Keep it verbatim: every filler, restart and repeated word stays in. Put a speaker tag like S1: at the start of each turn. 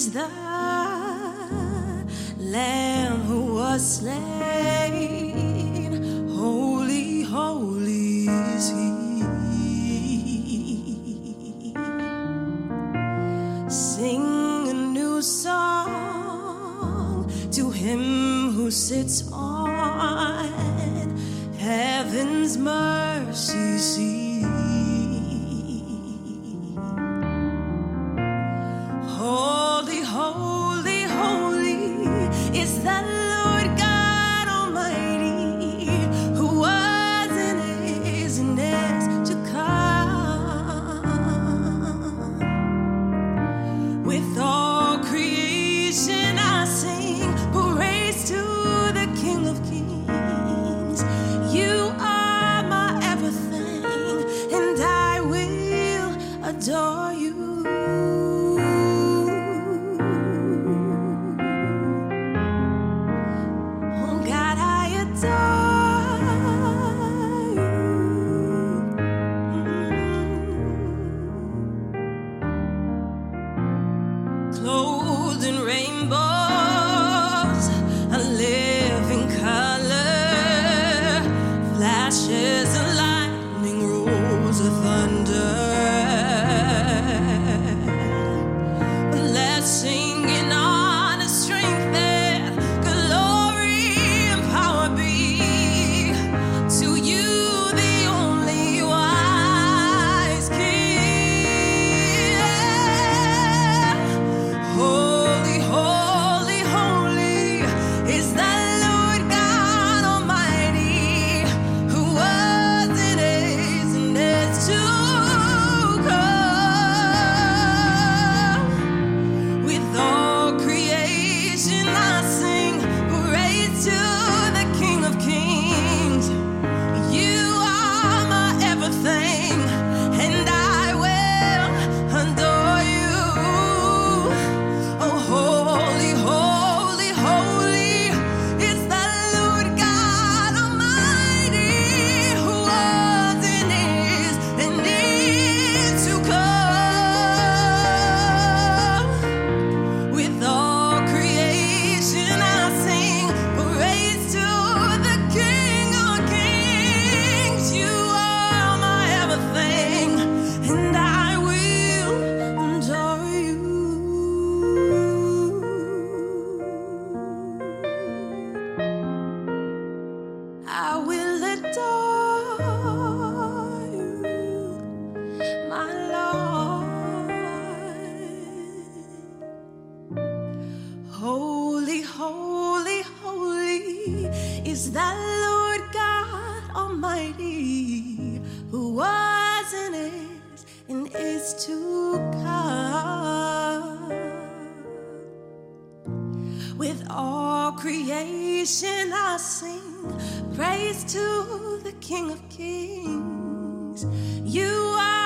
S1: is the Lamb who was slain. Holy, holy is he. Sing a new song to him who sits on heaven's mercy seat. Holy, holy, holy is the Lord God Almighty, who was and is and is to come. With all creation I sing praise to the King of Kings. You are my everything, and I will adore you. Clothed in rainbows, a living color, flashes of lightning, rolls of thunder. Blessing and honor, strength and glory and power be to you, the only wise King. Holy, holy, holy is the Lord God Almighty, who was and is and is to come. With all creation I sing praise to the King of Kings. You are my everything, and I will adore you. Oh, holy, holy, holy is the Lord God Almighty, who was and is and is to come. With all creation I sing praise to the King of Kings. You are my everything, and I will adore you. I will adore you, my Lord. Holy, holy, holy is the Lord God Almighty, who was and is and is to come. With all creation I sing praise to the King of Kings. You are